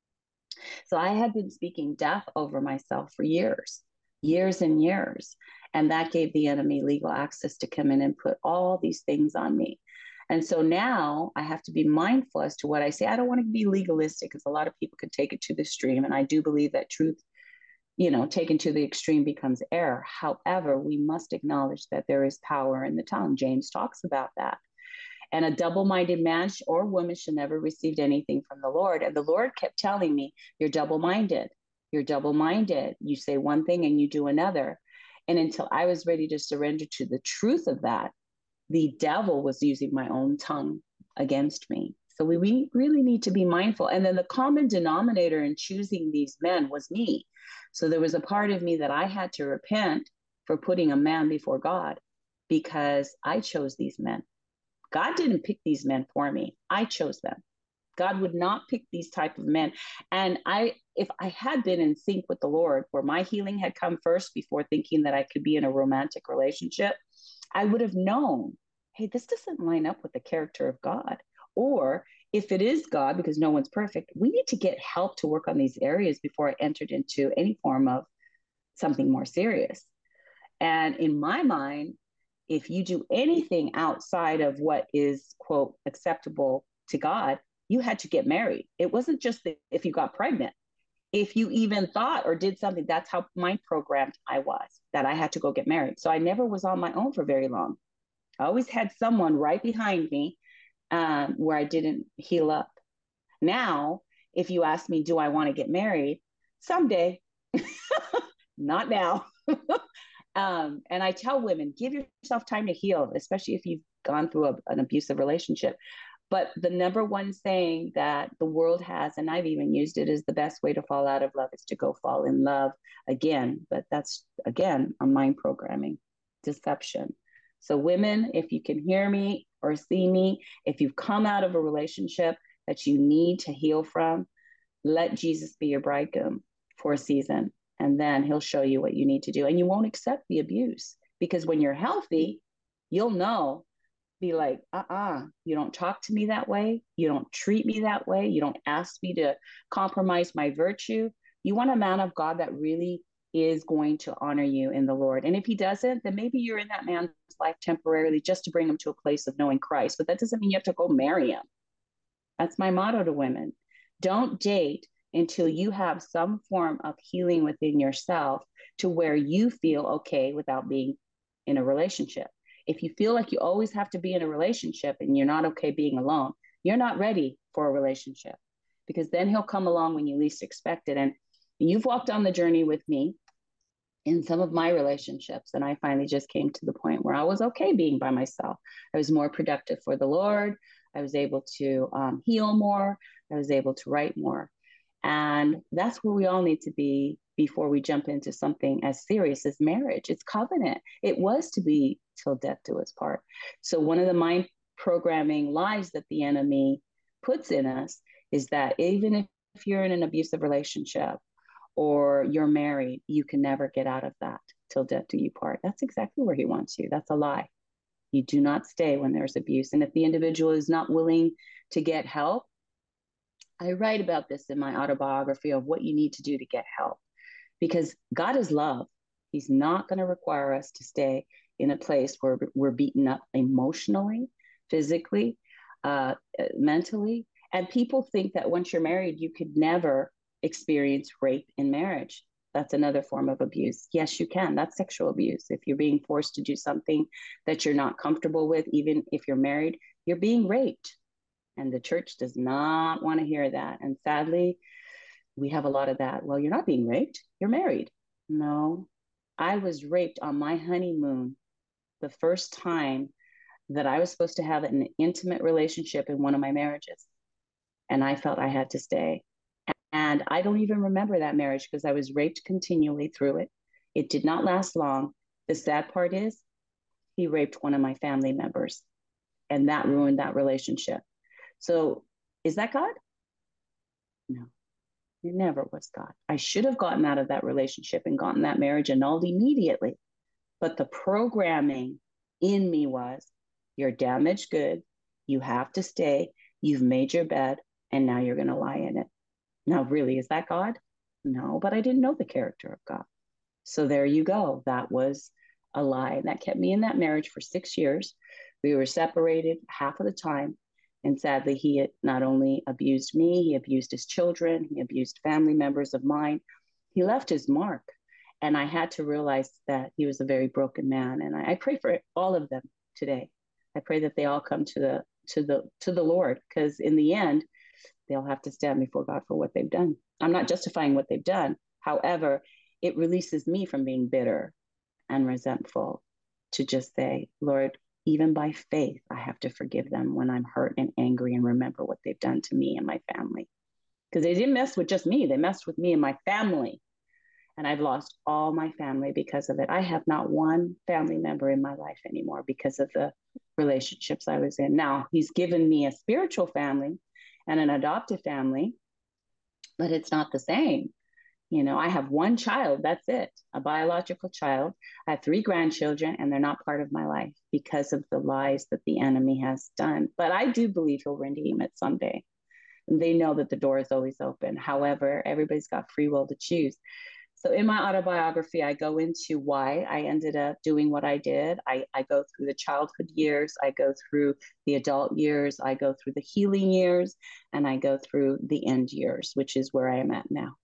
So I had been speaking death over myself for years, years and years. And that gave the enemy legal access to come in and put all these things on me. And so now I have to be mindful as to what I say. I don't want to be legalistic, because a lot of people could take it to the extreme. And I do believe that truth, you know, taken to the extreme becomes error. However, we must acknowledge that there is power in the tongue. James talks about that. And a double-minded man or woman should never receive anything from the Lord. And the Lord kept telling me, you're double-minded. You're double-minded. You say one thing and you do another. And until I was ready to surrender to the truth of that, the devil was using my own tongue against me. So we, we really need to be mindful. And then the common denominator in choosing these men was me. So there was a part of me that I had to repent for putting a man before God, because I chose these men. God didn't pick these men for me. I chose them. God would not pick these type of men. And I, if I had been in sync with the Lord, where my healing had come first before thinking that I could be in a romantic relationship, I would have known, hey, this doesn't line up with the character of God. Or if it is God, because no one's perfect, we need to get help to work on these areas before I entered into any form of something more serious. And in my mind, if you do anything outside of what is, quote, acceptable to God, you had to get married. It wasn't just that if you got pregnant. If you even thought or did something, that's how mind programmed I was, that I had to go get married. So I never was on my own for very long. I always had someone right behind me um, where I didn't heal up. Now, if you ask me, do I want to get married? Someday, not now. Um, and I tell women, give yourself time to heal, especially if you've gone through a, an abusive relationship. But the number one saying that the world has, and I've even used it, is the best way to fall out of love is to go fall in love again. But that's, again, a mind programming, deception. So women, if you can hear me or see me, if you've come out of a relationship that you need to heal from, let Jesus be your bridegroom for a season, and then he'll show you what you need to do. And you won't accept the abuse, because when you're healthy, you'll know, be like, uh-uh, you don't talk to me that way. You don't treat me that way. You don't ask me to compromise my virtue. You want a man of God that really is going to honor you in the Lord. And if he doesn't, then maybe you're in that man's life temporarily just to bring him to a place of knowing Christ. But that doesn't mean you have to go marry him. That's my motto to women. Don't date until you have some form of healing within yourself to where you feel okay without being in a relationship. If you feel like you always have to be in a relationship and you're not okay being alone, you're not ready for a relationship, because then he'll come along when you least expect it. And you've walked on the journey with me in some of my relationships, and I finally just came to the point where I was okay being by myself. I was more productive for the Lord. I was able to um, heal more. I was able to write more. And that's where we all need to be before we jump into something as serious as marriage. It's covenant. It was to be till death do us part. So one of the mind programming lies that the enemy puts in us is that even if, if you're in an abusive relationship or you're married, you can never get out of that till death do you part. That's exactly where he wants you. That's a lie. You do not stay when there's abuse. And if the individual is not willing to get help, I write about this in my autobiography of what you need to do to get help, because God is love. He's not going to require us to stay in a place where we're beaten up emotionally, physically, uh, mentally. And people think that once you're married, you could never experience rape in marriage. That's another form of abuse. Yes, you can. That's sexual abuse. If you're being forced to do something that you're not comfortable with, even if you're married, you're being raped. And the church does not want to hear that. And sadly, we have a lot of that. Well, you're not being raped. You're married. No, I was raped on my honeymoon, the first time that I was supposed to have an intimate relationship in one of my marriages. And I felt I had to stay. And I don't even remember that marriage because I was raped continually through it. It did not last long. The sad part is he raped one of my family members, and that ruined that relationship. So is that God? No, it never was God. I should have gotten out of that relationship and gotten that marriage annulled immediately. But the programming in me was, you're damaged good, you have to stay, you've made your bed, and now you're going to lie in it. Now, really, is that God? No, but I didn't know the character of God. So there you go. That was a lie. And that kept me in that marriage for six years. We were separated half of the time. And sadly, he had not only abused me, he abused his children, he abused family members of mine. He left his mark. And I had to realize that he was a very broken man. And I, I pray for all of them today. I pray that they all come to the to the to the Lord, because in the end, they'll have to stand before God for what they've done. I'm not justifying what they've done. However, it releases me from being bitter and resentful to just say, Lord, even by faith, I have to forgive them when I'm hurt and angry and remember what they've done to me and my family. Because they didn't mess with just me. They messed with me and my family. And I've lost all my family because of it. I have not one family member in my life anymore because of the relationships I was in. Now, he's given me a spiritual family and an adoptive family, but it's not the same. You know, I have one child, that's it, a biological child. I have three grandchildren, and they're not part of my life because of the lies that the enemy has done. But I do believe he'll redeem it someday. And they know that the door is always open. However, everybody's got free will to choose. So in my autobiography, I go into why I ended up doing what I did. I, I go through the childhood years, I go through the adult years, I go through the healing years, and I go through the end years, which is where I am at now.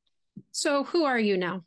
So who are you now?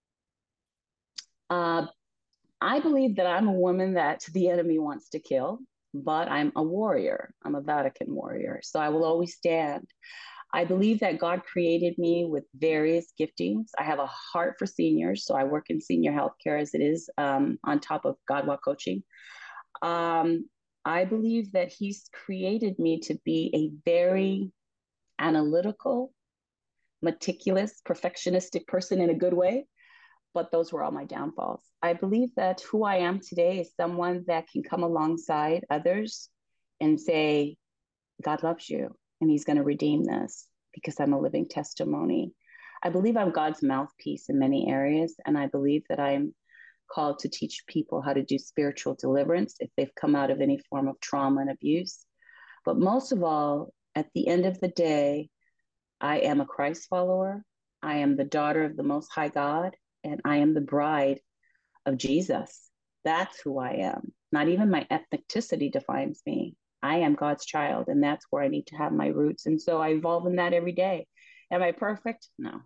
Uh, I believe that I'm a woman that the enemy wants to kill, but I'm a warrior. I'm a Vatican warrior. So I will always stand. I believe that God created me with various giftings. I have a heart for seniors, so I work in senior healthcare as it is um, on top of God Walk Coaching. Um, I believe that he's created me to be a very analytical, meticulous, perfectionistic person in a good way, but those were all my downfalls. I believe that who I am today is someone that can come alongside others and say, God loves you and he's going to redeem this because I'm a living testimony. I believe I'm God's mouthpiece in many areas, and I believe that I'm called to teach people how to do spiritual deliverance if they've come out of any form of trauma and abuse. But most of all, at the end of the day, I am a Christ follower. I am the daughter of the Most High God, and I am the bride of Jesus. That's who I am. Not even my ethnicity defines me. I am God's child, and that's where I need to have my roots. And so I evolve in that every day. Am I perfect? No.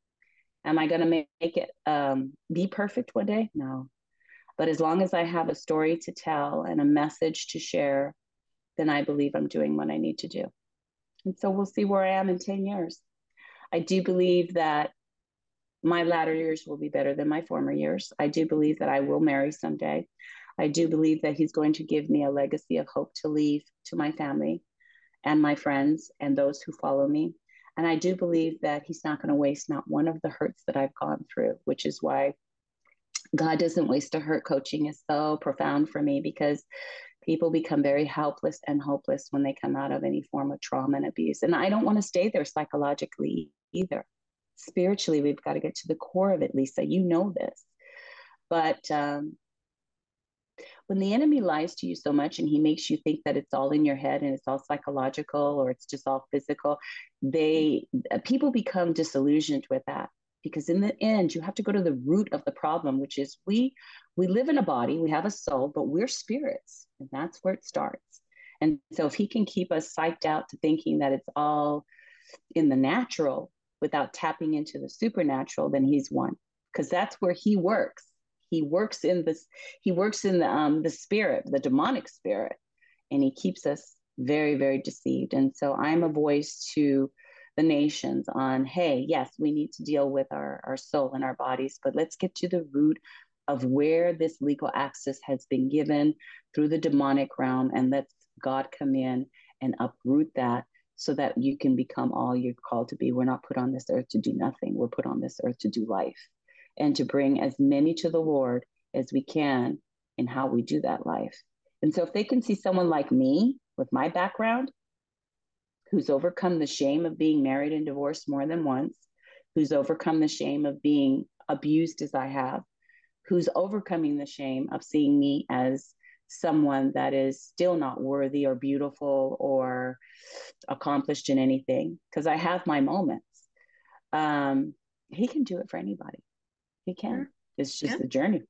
Am I going to make it um, be perfect one day? No. But as long as I have a story to tell and a message to share, then I believe I'm doing what I need to do. And so we'll see where I am in ten years. I do believe that my latter years will be better than my former years. I do believe that I will marry someday. I do believe that he's going to give me a legacy of hope to leave to my family and my friends and those who follow me. And I do believe that he's not going to waste not one of the hurts that I've gone through, which is why God doesn't waste a hurt coaching is so profound for me, because people become very helpless and hopeless when they come out of any form of trauma and abuse. And I don't want to stay there psychologically either. Spiritually, we've got to get to the core of it, Lisa. You know this. But um, when the enemy lies to you so much and he makes you think that it's all in your head and it's all psychological or it's just all physical, they people become disillusioned with that. Because in the end, you have to go to the root of the problem, which is we we live in a body, we have a soul, but we're spirits, and that's where it starts. And so if he can keep us psyched out to thinking that it's all in the natural without tapping into the supernatural, then he's won, because that's where he works. He works in this, he works in the um, the spirit, the demonic spirit, and he keeps us very, very deceived. And so I'm a voice to the nations on, hey, yes, we need to deal with our, our soul and our bodies, but let's get to the root of where this legal access has been given through the demonic realm, and let God come in and uproot that so that you can become all you're called to be. We're not put on this earth to do nothing. We're put on this earth to do life and to bring as many to the Lord as we can in how we do that life. And so if they can see someone like me with my background, who's overcome the shame of being married and divorced more than once, who's overcome the shame of being abused as I have, who's overcoming the shame of seeing me as someone that is still not worthy or beautiful or accomplished in anything, because I have my moments. Um, he can do it for anybody. He can. Sure. It's just yeah. a journey.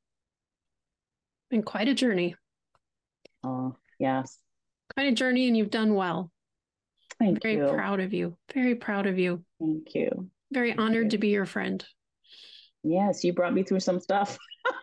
And quite a journey. Oh, yes. Quite a journey, and you've done well. Thank Very you. Very proud of you. Very proud of you. Thank you. Very Thank honored you. to be your friend. Yes, you brought me through some stuff.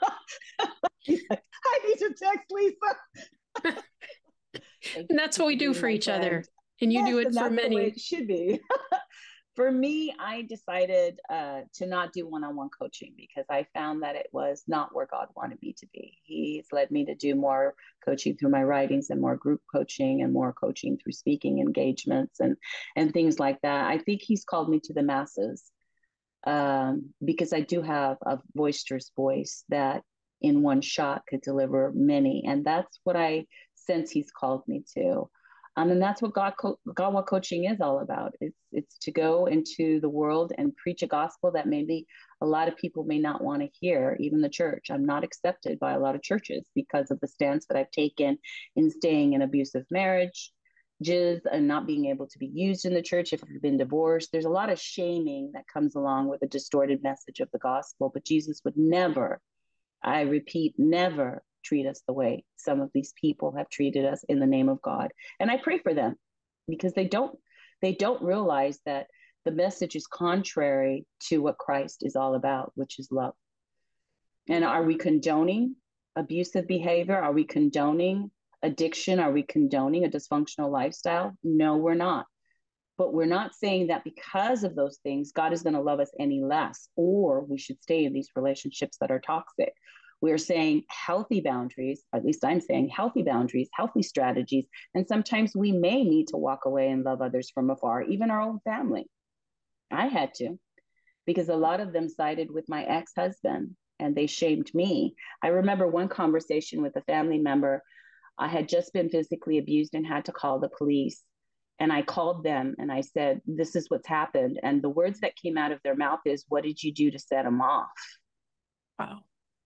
I need to text Lisa. And that's what we do for each friend. other. And you yes, do it for many. The way it should be. For me, I decided uh, to not do one-on-one coaching because I found that it was not where God wanted me to be. He's led me to do more coaching through my writings and more group coaching and more coaching through speaking engagements and, and things like that. I think he's called me to the masses um, because I do have a boisterous voice that in one shot could deliver many. And that's what I sense he's called me to. Um, and that's what God, Co- God, what coaching is all about. It's it's to go into the world and preach a gospel that maybe a lot of people may not want to hear, even the church. I'm not accepted by a lot of churches because of the stance that I've taken in staying in abusive marriages and not being able to be used in the church if I've been divorced. There's a lot of shaming that comes along with a distorted message of the gospel, but Jesus would never, I repeat, never treat us the way some of these people have treated us in the name of God. And I pray for them because they don't they don't realize that the message is contrary to what Christ is all about, which is love. And are we condoning abusive behavior? Are we condoning addiction? Are we condoning a dysfunctional lifestyle? No, we're not. But we're not saying that because of those things, God is going to love us any less, or we should stay in these relationships that are toxic. We're saying healthy boundaries, at least I'm saying healthy boundaries, healthy strategies. And sometimes we may need to walk away and love others from afar, even our own family. I had to, because a lot of them sided with my ex-husband and they shamed me. I remember one conversation with a family member. I had just been physically abused and had to call the police. And I called them and I said, this is what's happened. And the words that came out of their mouth is, what did you do to set him off? Wow.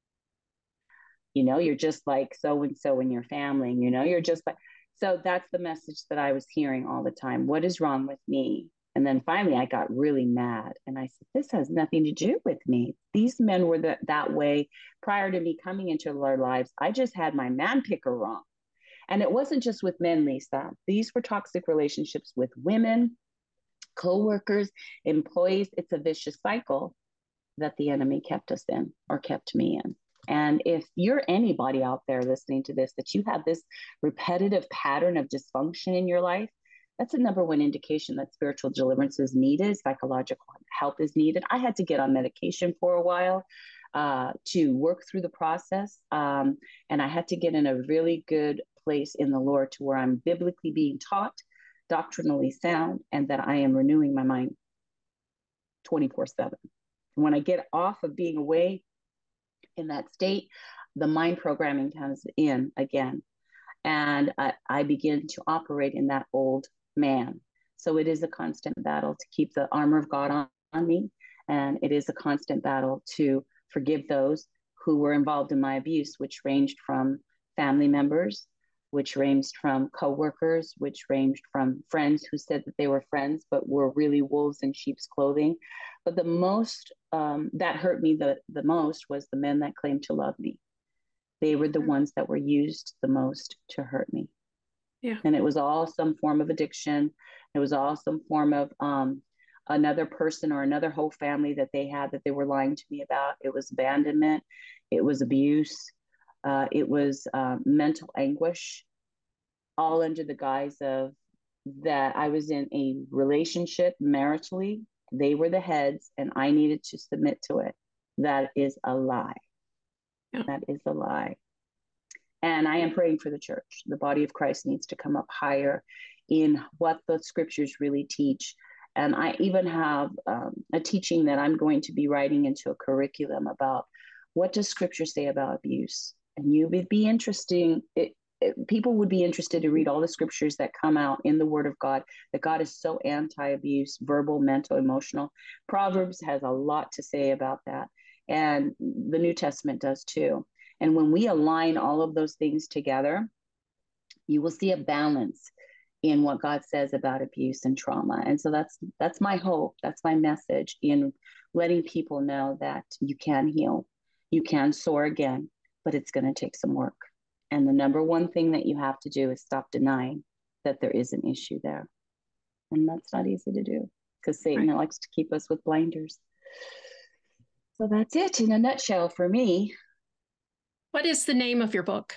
You know, you're just like so-and-so in your family, you know, you're just like, so that's the message that I was hearing all the time. What is wrong with me? And then finally I got really mad and I said, this has nothing to do with me. These men were the, that way prior to me coming into their lives. I just had my man picker wrong. And it wasn't just with men, Lisa. These were toxic relationships with women, coworkers, employees. It's a vicious cycle that the enemy kept us in or kept me in. And if you're anybody out there listening to this, that you have this repetitive pattern of dysfunction in your life, that's a number one indication that spiritual deliverance is needed, psychological help is needed. I had to get on medication for a while uh, to work through the process. Um, and I had to get in a really good place in the Lord to where I'm biblically being taught, doctrinally sound, and that I am renewing my mind twenty-four seven. When I get off of being away in that state, the mind programming comes in again. And I, I begin to operate in that old man. So it is a constant battle to keep the armor of God on, on me. And it is a constant battle to forgive those who were involved in my abuse, which ranged from family members, which ranged from coworkers, which ranged from friends who said that they were friends, but were really wolves in sheep's clothing. But the most um, that hurt me the, the most was the men that claimed to love me. They were the ones that were used the most to hurt me. Yeah. And it was all some form of addiction. It was all some form of um, another person or another whole family that they had that they were lying to me about. It was abandonment. It was abuse. Uh, it was uh, mental anguish, all under the guise of that I was in a relationship maritally. They were the heads and I needed to submit to it. That is a lie. Yeah. That is a lie. And I am praying for the church. The body of Christ needs to come up higher in what the scriptures really teach. And I even have um, a teaching that I'm going to be writing into a curriculum about what does scripture say about abuse. And you would be interesting. It, it, people would be interested to read all the scriptures that come out in the word of God, that God is so anti-abuse, verbal, mental, emotional. Proverbs has a lot to say about that. And the New Testament does too. And when we align all of those things together, you will see a balance in what God says about abuse and trauma. And so that's that's my hope. That's my message in letting people know that you can heal, you can soar again, but it's going to take some work. And the number one thing that you have to do is stop denying that there is an issue there. And that's not easy to do because Satan right. likes to keep us with blinders. So that's it in a nutshell for me. What is the name of your book?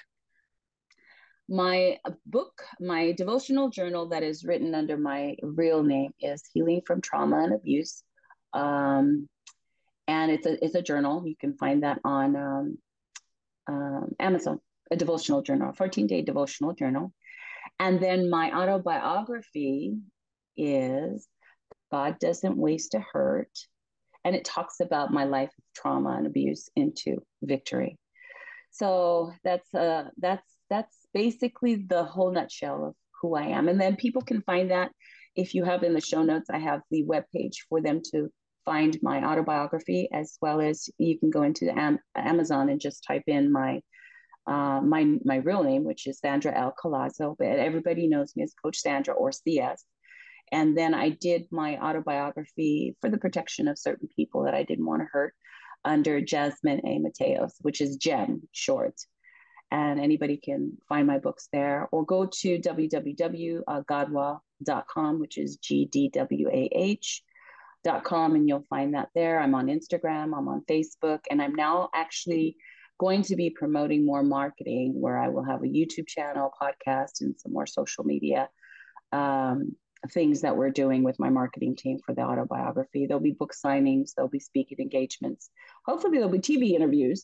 My book, my devotional journal that is written under my real name is Healing from Trauma and Abuse. Um, and it's a, it's a journal. You can find that on um, um, Amazon, a devotional journal, a fourteen-day devotional journal. And then my autobiography is God Doesn't Waste a Hurt. And it talks about my life of trauma and abuse into victory. So that's uh, that's that's basically the whole nutshell of who I am. And then people can find that if you have in the show notes, I have the webpage for them to find my autobiography, as well as you can go into the Am- Amazon and just type in my uh, my my real name, which is Sandra L. Collazo, but everybody knows me as Coach Sandra or C S. And then I did my autobiography for the protection of certain people that I didn't want to hurt under Jasmine A. Mateos, which is Jem short. And anybody can find my books there or go to w w w dot gadwa dot com, which is G D W A H dot com, and you'll find that there. I'm on Instagram, I'm on Facebook, and I'm now actually going to be promoting more marketing where I will have a YouTube channel, podcast, and some more social media um, things that we're doing with my marketing team for the autobiography. There'll be book signings, there'll be speaking engagements. Hopefully there'll be T V interviews.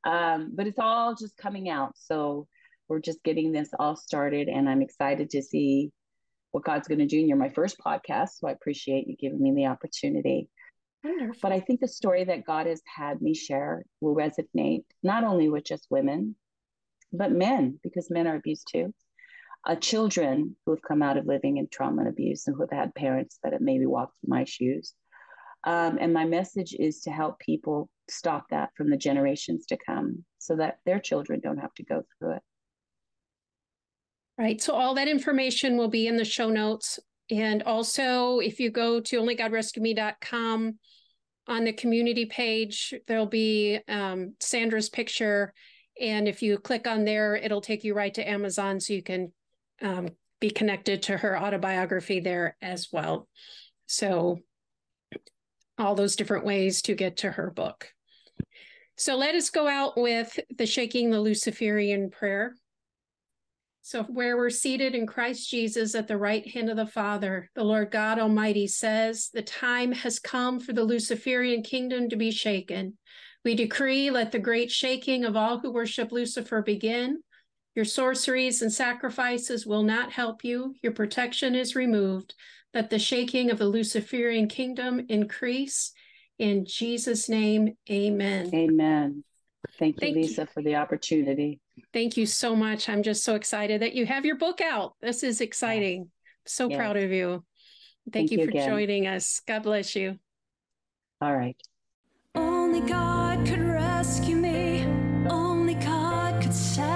Um, but it's all just coming out. So we're just getting this all started, and I'm excited to see what God's going to do. And you're my first podcast, so I appreciate you giving me the opportunity. Wonderful. But I think the story that God has had me share will resonate not only with just women, but men, because men are abused too. Uh, children who have come out of living in trauma and abuse and who have had parents that have maybe walked in my shoes. Um, and my message is to help people stop that from the generations to come so that their children don't have to go through it. Right. So all that information will be in the show notes. And also, if you go to only god rescue me dot com on the community page, there'll be um, Sandra's picture. And if you click on there, it'll take you right to Amazon so you can um, be connected to her autobiography there as well. So all those different ways to get to her book. So let us go out with the Shaking the Luciferian prayer. So where we're seated in Christ Jesus at the right hand of the Father, the Lord God Almighty says, the time has come for the Luciferian kingdom to be shaken. We decree, let the great shaking of all who worship Lucifer begin. Your sorceries and sacrifices will not help you. Your protection is removed. Let the shaking of the Luciferian kingdom increase. In Jesus' name, amen. Amen. Thank you, Thank Lisa, you. for the opportunity. Thank you so much. I'm just so excited that you have your book out. This is exciting. Yes. So yes. Proud of you. Thank, Thank you, you for again. Joining us. God bless you. All right. Only God could rescue me. Only God could save